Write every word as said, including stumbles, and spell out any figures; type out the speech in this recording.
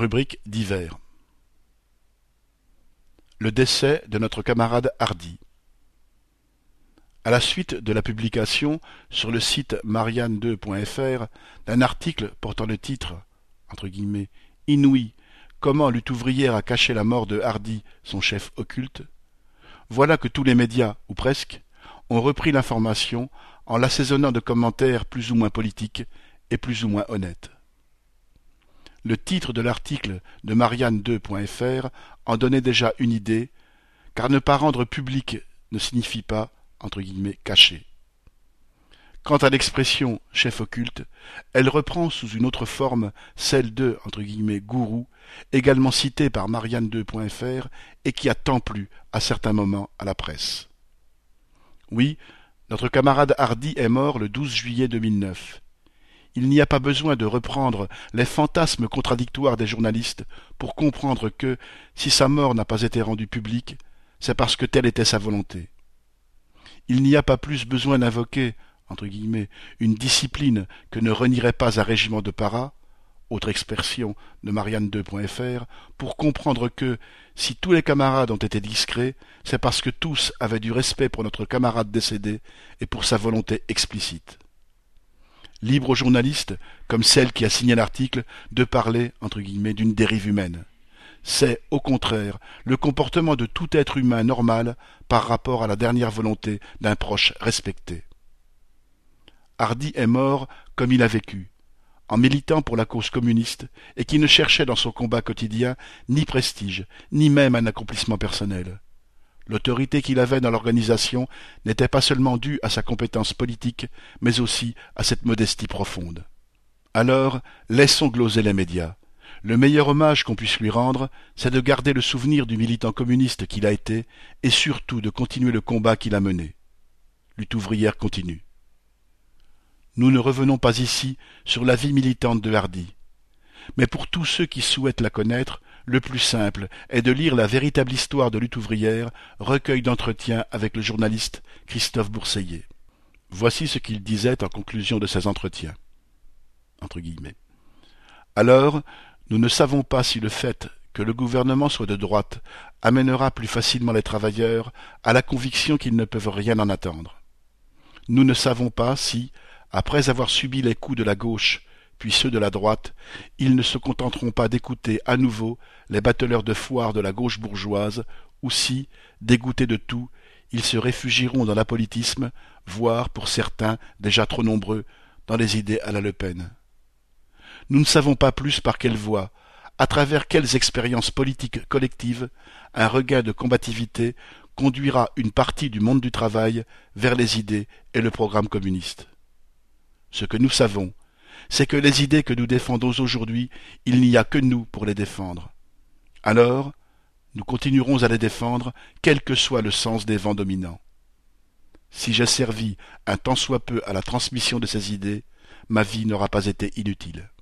Rubrique divers. Le décès de notre camarade Hardy. À la suite de la publication sur le site marianne deux point f r d'un article portant le titre entre guillemets Inouï, comment lutte ouvrière a caché la mort de Hardy, son chef occulte, voilà que tous les médias, ou presque, ont repris l'information en l'assaisonnant de commentaires plus ou moins politiques et plus ou moins honnêtes. Le titre de l'article de marianne deux point f r en donnait déjà une idée, car ne pas rendre public ne signifie pas, entre guillemets, cacher. Quant à l'expression « chef occulte », elle reprend sous une autre forme celle de, entre guillemets, gourou, également citée par marianne deux point f r et qui a tant plu à certains moments à la presse. Oui, notre camarade Hardy est mort le douze juillet deux mille neuf. Il n'y a pas besoin de reprendre les fantasmes contradictoires des journalistes pour comprendre que, si sa mort n'a pas été rendue publique, c'est parce que telle était sa volonté. Il n'y a pas plus besoin d'invoquer, entre guillemets, une discipline que ne renierait pas un régiment de para, autre expression de marianne deux point f r, pour comprendre que, si tous les camarades ont été discrets, c'est parce que tous avaient du respect pour notre camarade décédé et pour sa volonté explicite. Libre aux journalistes, comme celle qui a signé l'article, de parler, entre guillemets, d'une dérive humaine. C'est, au contraire, le comportement de tout être humain normal par rapport à la dernière volonté d'un proche respecté. Hardy est mort comme il a vécu, en militant pour la cause communiste et qui ne cherchait dans son combat quotidien ni prestige, ni même un accomplissement personnel. L'autorité qu'il avait dans l'organisation n'était pas seulement due à sa compétence politique, mais aussi à cette modestie profonde. Alors, laissons gloser les médias. Le meilleur hommage qu'on puisse lui rendre, c'est de garder le souvenir du militant communiste qu'il a été, et surtout de continuer le combat qu'il a mené. Lutte ouvrière continue. Nous ne revenons pas ici sur la vie militante de Hardy. Mais pour tous ceux qui souhaitent la connaître, le plus simple est de lire la véritable histoire de lutte ouvrière, recueil d'entretiens avec le journaliste Christophe Bourseiller. Voici ce qu'il disait en conclusion de ces entretiens. Entre guillemets. Alors, nous ne savons pas si le fait que le gouvernement soit de droite amènera plus facilement les travailleurs à la conviction qu'ils ne peuvent rien en attendre. Nous ne savons pas si, après avoir subi les coups de la gauche, puis ceux de la droite, ils ne se contenteront pas d'écouter à nouveau les bateleurs de foire de la gauche bourgeoise, ou si, dégoûtés de tout, ils se réfugieront dans l'apolitisme, voire, pour certains, déjà trop nombreux, dans les idées à la Le Pen. Nous ne savons pas plus par quelle voie, à travers quelles expériences politiques collectives, un regain de combativité conduira une partie du monde du travail vers les idées et le programme communiste. Ce que nous savons, c'est que les idées que nous défendons aujourd'hui, il n'y a que nous pour les défendre. Alors, nous continuerons à les défendre, quel que soit le sens des vents dominants. Si j'ai servi un tant soit peu à la transmission de ces idées, ma vie n'aura pas été inutile.